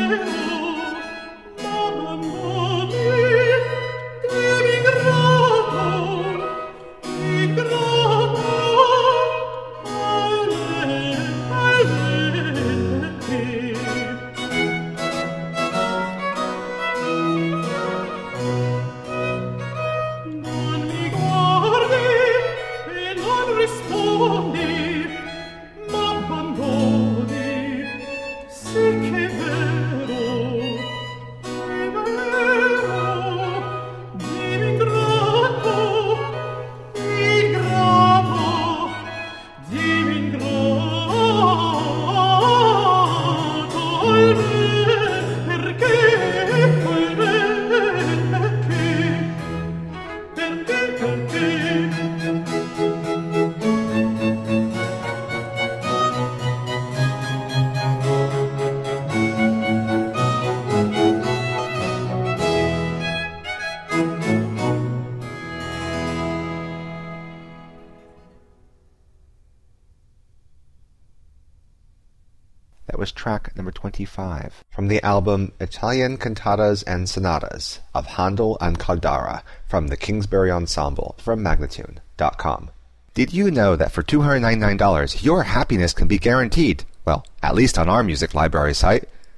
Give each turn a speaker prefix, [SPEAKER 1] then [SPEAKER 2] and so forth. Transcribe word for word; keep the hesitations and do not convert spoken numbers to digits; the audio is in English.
[SPEAKER 1] That was track number twenty-five from the album Italian Cantatas and Sonatas of Handel and Caldara from the Kingsbury Ensemble from Magnatune dot com. Did you know that for two hundred ninety-nine dollars your happiness can be guaranteed? Well, at least on our music library site.